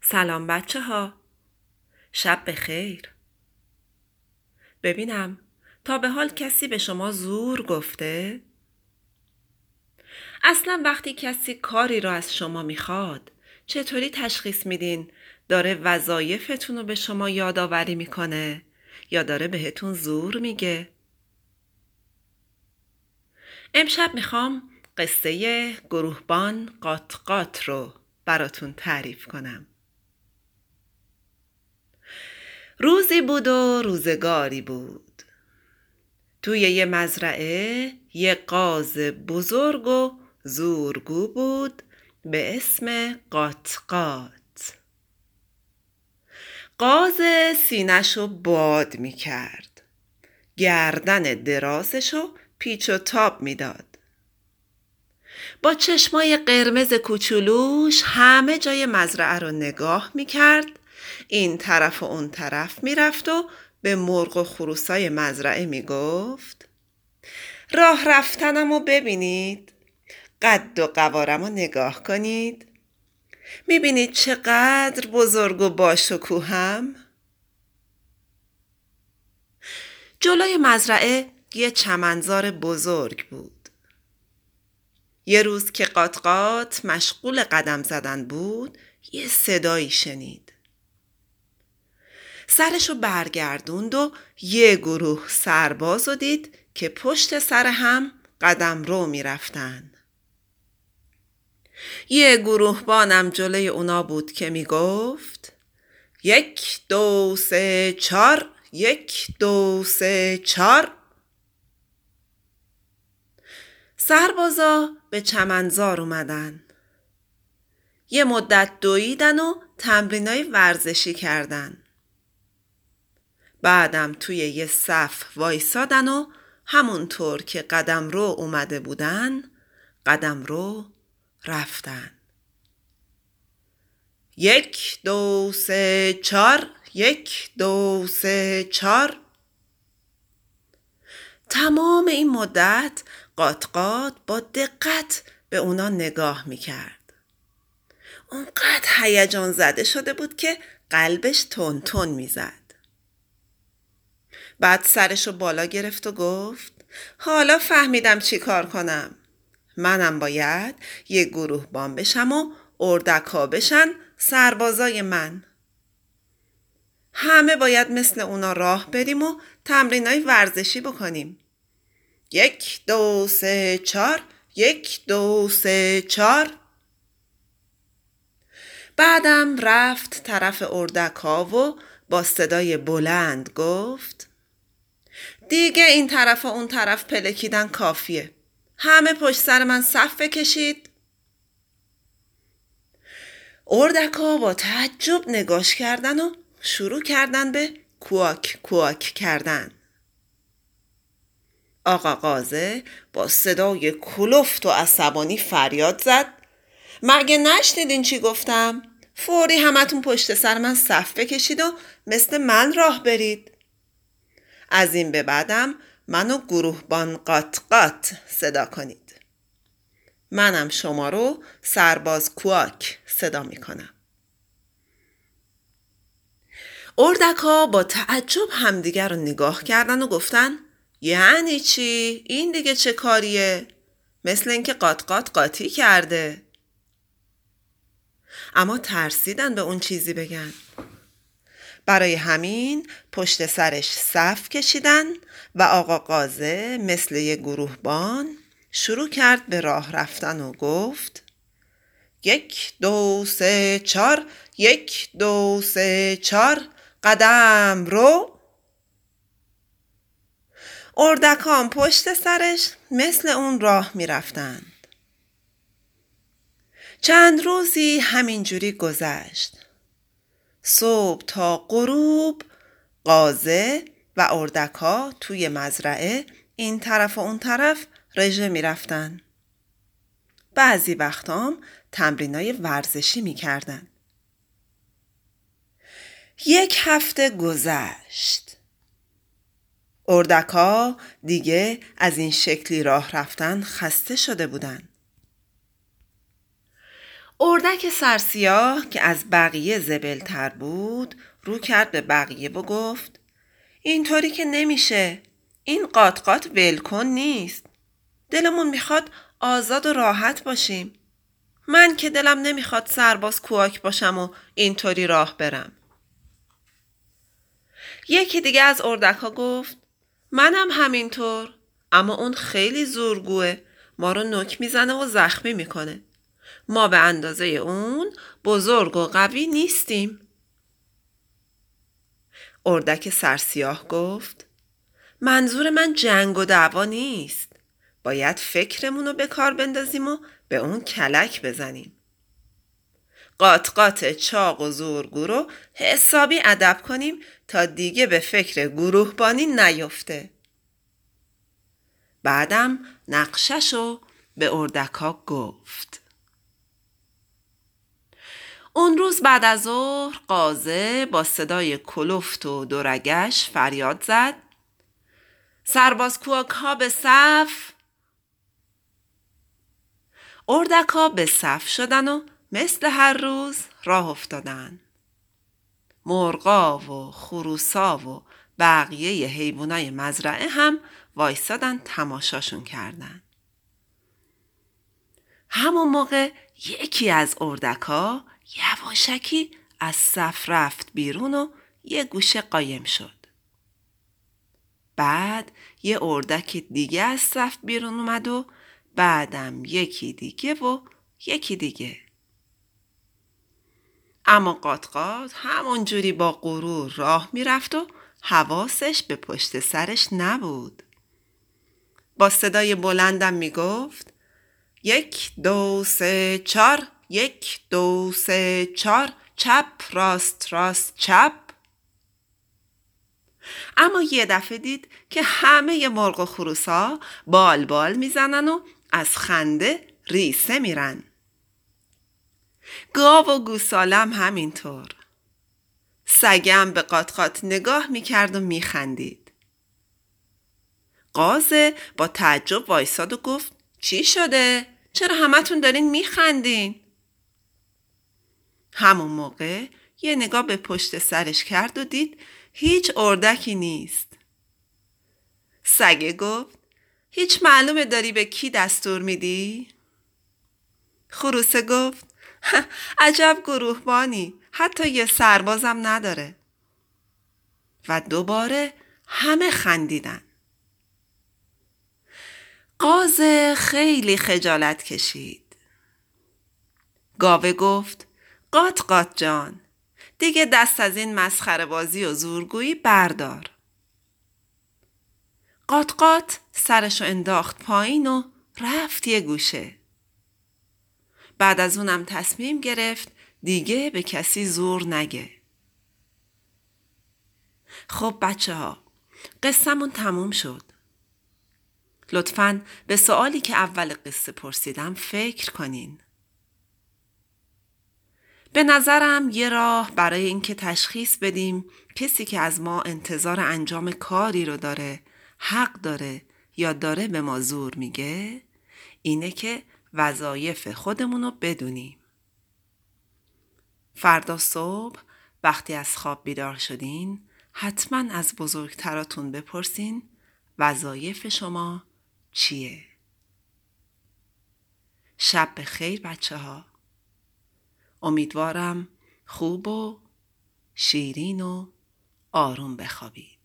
سلام بچه ها. شب بخیر. ببینم تا به حال کسی به شما زور گفته؟ اصلا وقتی کسی کاری را از شما میخواد چطوری تشخیص میدین داره وظایفتون رو به شما یادآوری میکنه یا داره بهتون زور میگه؟ امشب میخوام قصه گروهبان قات قات رو براتون تعریف کنم. روزی بود و روزگاری بود. توی یه مزرعه یه قاز بزرگ و زورگو بود به اسم قات قات. قاز سینه‌شو باد می‌کرد. گردن درازشو پیچ و تاب می‌داد. با چشمای قرمز کوچولوش همه جای مزرعه رو نگاه می‌کرد. این طرف و اون طرف می‌رفت و به مرغ و خروسای مزرعه می‌گفت: راه رفتنم رو ببینید، قد و قوارم رو نگاه کنید، میبینید چقدر بزرگ و باشکوهم؟ جلوی مزرعه یه چمنزار بزرگ بود. یه روز که قات قات مشغول قدم زدن بود یه صدایی شنید. سرشو برگردوند و یه گروه سرباز رو دید که پشت سر هم قدم رو میرفتن. یه گروهبانم جلوی اونا بود که میگفت: 1 2 3 4، 1 2 3 4. سربازا به چمنزار اومدن. یه مدت دویدن و تمرینای ورزشی کردن. بعدم توی یه صف وایسادن و همونطور که قدم رو اومده بودن قدم رو رفتن. 1 2 3 4، 1 2 3 4. تمام این مدت قات قات با دقت به اونا نگاه میکرد. اونقدر هیجان زده شده بود که قلبش تون تون میزد. بعد سرشو بالا گرفت و گفت: حالا فهمیدم چی کار کنم. منم باید یه گروهبان بشم و اردک‌ها بشن سربازای من. همه باید مثل اونا راه بریم و تمرینای ورزشی بکنیم. 1 2 3 4، 1 2 3 4. بعدم رفت طرف اردک‌ها و با صدای بلند گفت: دیگه این طرف و اون طرف پلکیدن کافیه. همه پشت سر من صف بکشید. اردک‌ها با تعجب نگاش کردن و شروع کردن به کواک کواک کردن. آقا قازه با صدای کلفت و عصبانی فریاد زد: مگه نشنیدین چی گفتم؟ فوری همتون پشت سر من صف بکشید و مثل من راه برید. از این به بعدم منو گروهبان قات قات صدا کنید. منم شما رو سرباز کواک صدا میکنم. اردک‌ها با تعجب همدیگر رو نگاه کردن و گفتن: یعنی چی؟ این دیگه چه کاریه؟ مثل اینکه قات قات قاطی کرده. اما ترسیدن به اون چیزی بگن. برای همین پشت سرش صف کشیدن و آقا قازه مثل یه گروهبان شروع کرد به راه رفتن و گفت: 1 2 3 4، 1 2 3 4. قدم رو. اردکان پشت سرش مثل اون راه می رفتن. چند روزی همینجوری گذشت. صبح تا غروب قازه و اردک‌ها توی مزرعه این طرف و اون طرف رژه می رفتن. بعضی وقتام تمرینای ورزشی می کردن. 1 هفته گذشت. اردک‌ها دیگه از این شکلی راه رفتن خسته شده بودن. اردک سرسیاه که از بقیه زبلتر بود رو کرد به بقیه و گفت اینطوری که نمیشه. این قات ولکن نیست. دلمون میخواد آزاد و راحت باشیم. من که دلم نمیخواد سرباز کوآک باشم و اینطوری راه برم. یکی دیگه از اردک‌ها گفت منم همینطور، اما اون خیلی زورگوه، ما رو نوک میزنه و زخمی میکنه. ما به اندازه اون بزرگ و قوی نیستیم. اردک سرسیاه گفت منظور من جنگ و دعوا نیست. باید فکرمون رو به کار بندازیم و به اون کلک بزنیم. قات چاق و زورگو رو حسابی ادب کنیم تا دیگه به فکر گروهبانی نیفته. بعدم نقششو به اردکا گفت. اون روز بعد از ظهر قازه با صدای کلفت و دورگش فریاد زد سرباز کوآک ها به صف. اردکا به صف شدن و مثل هر روز راه افتادن. مرغا و خروسا و بقیه حیوانای مزرعه هم وایسادن تماشاشون کردن. همون موقع یکی از اردکا یواشکی از صف رفت بیرون و یه گوشه قایم شد. بعد یه اردک دیگه از صف بیرون اومد و بعدم یکی دیگه و یکی دیگه. اما قات همون جوری با غرور راه میرفت و حواسش به پشت سرش نبود. با صدای بلندم میگفت 1 2 3 4 1 2 3 4 چپ راست چپ. اما یه دفعه دید که همه مرغ و خروسا بال میزنن و از خنده ریسه میرن. گاو و گوسالم همینطور. سگم به قات نگاه میکرد و میخندید. قازه با تعجب وایساد و گفت چی شده؟ چرا همتون دارین میخندین؟ همون موقع یه نگاه به پشت سرش کرد و دید هیچ اردکی نیست. سگه گفت هیچ معلومه داری به کی دستور میدی؟ خروسه گفت عجب گروهبانی، حتی یه سربازم نداره. و دوباره همه خندیدن. قازه خیلی خجالت کشید. گاوه گفت قات جان، دیگه دست از این مسخره بازی و زورگویی بردار. قات سرشو انداخت پایین و رفت یه گوشه. بعد از اونم تصمیم گرفت دیگه به کسی زور نگه. خب بچه ها، قصه‌مون تموم شد. لطفاً به سوالی که اول قصه پرسیدم فکر کنین. به نظرم یه راه برای اینکه تشخیص بدیم کسی که از ما انتظار انجام کاری رو داره، حق داره یا داره به ما زور میگه، اینه که وظایف خودمون رو بدونیم. فردا صبح وقتی از خواب بیدار شدین، حتما از بزرگتراتون بپرسین وظایف شما چیه؟ شب بخیر بچه ها. امیدوارم خوب و شیرین و آروم بخوابید.